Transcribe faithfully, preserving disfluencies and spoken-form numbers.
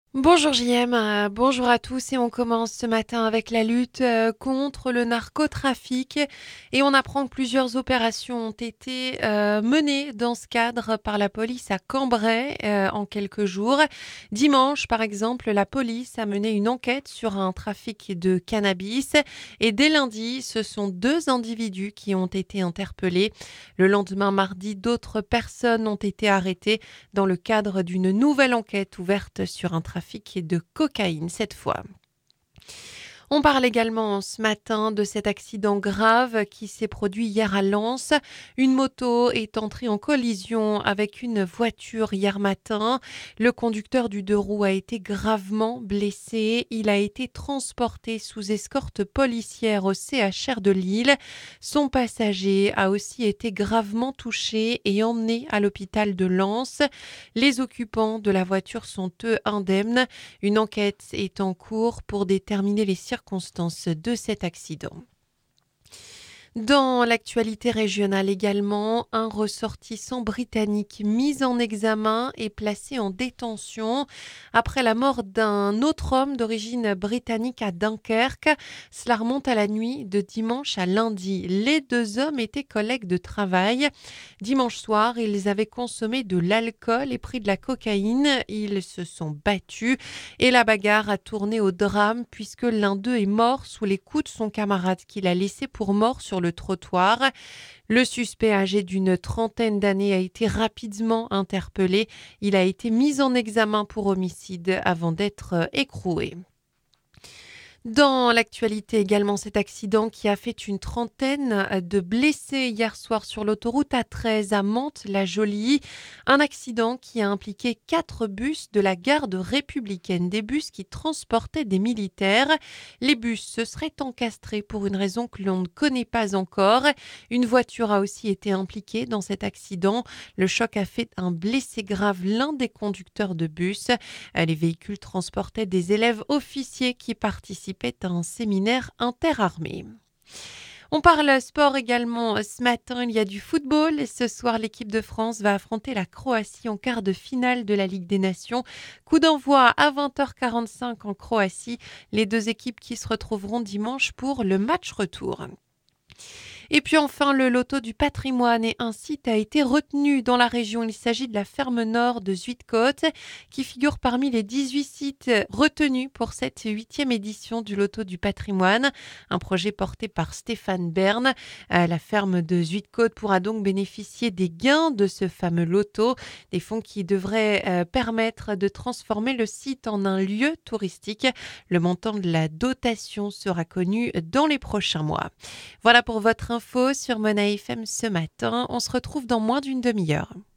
Bonjour J M, euh, bonjour à tous et on commence ce matin avec la lutte euh, contre le narcotrafic et on apprend que plusieurs opérations ont été euh, menées dans ce cadre par la police à Cambrai euh, en quelques jours. Dimanche par exemple, la police a mené une enquête sur un trafic de cannabis et dès lundi, ce sont deux individus qui ont été interpellés. Le lendemain mardi, d'autres personnes ont été arrêtées dans le cadre d'une nouvelle enquête ouverte sur un trafic de cocaïne cette fois. On parle également ce matin de cet accident grave qui s'est produit hier à Lens. Une moto est entrée en collision avec une voiture hier matin. Le conducteur du deux roues a été gravement blessé. Il a été transporté sous escorte policière au C H R de Lille. Son passager a aussi été gravement touché et emmené à l'hôpital de Lens. Les occupants de la voiture sont eux indemnes. Une enquête est en cours pour déterminer les circonstances de cet accident. Dans l'actualité régionale également, un ressortissant britannique mis en examen et placé en détention après la mort d'un autre homme d'origine britannique à Dunkerque. Cela remonte à la nuit de dimanche à lundi. Les deux hommes étaient collègues de travail. Dimanche soir, ils avaient consommé de l'alcool et pris de la cocaïne. Ils se sont battus et la bagarre a tourné au drame puisque l'un d'eux est mort sous les coups de son camarade qu'il a laissé pour mort sur le trottoir. Le suspect âgé d'une trentaine d'années a été rapidement interpellé. Il a été mis en examen pour homicide avant d'être écroué. Dans l'actualité également, cet accident qui a fait une trentaine de blessés hier soir sur l'autoroute A treize à Mantes-la-Jolie. Un accident qui a impliqué quatre bus de la garde républicaine, des bus qui transportaient des militaires. Les bus se seraient encastrés pour une raison que l'on ne connaît pas encore. Une voiture a aussi été impliquée dans cet accident. Le choc a fait un blessé grave, l'un des conducteurs de bus. Les véhicules transportaient des élèves officiers qui participaient à un séminaire interarmé. On parle sport également. Ce matin, il y a du football. Ce soir, l'équipe de France va affronter la Croatie en quart de finale de la Ligue des Nations. Coup d'envoi à vingt heures quarante-cinq en Croatie. Les deux équipes qui se retrouveront dimanche pour le match retour. Et puis enfin, le loto du patrimoine et un site a été retenu dans la région. Il s'agit de la ferme nord de Zuidcote qui figure parmi les dix-huit sites retenus pour cette huitième édition du loto du patrimoine. Un projet porté par Stéphane Bern. Euh, la ferme de Zuidcote pourra donc bénéficier des gains de ce fameux loto, des fonds qui devraient euh, permettre de transformer le site en un lieu touristique. Le montant de la dotation sera connu dans les prochains mois. Voilà pour votre info sur Mona F M ce matin. On se retrouve dans moins d'une demi-heure.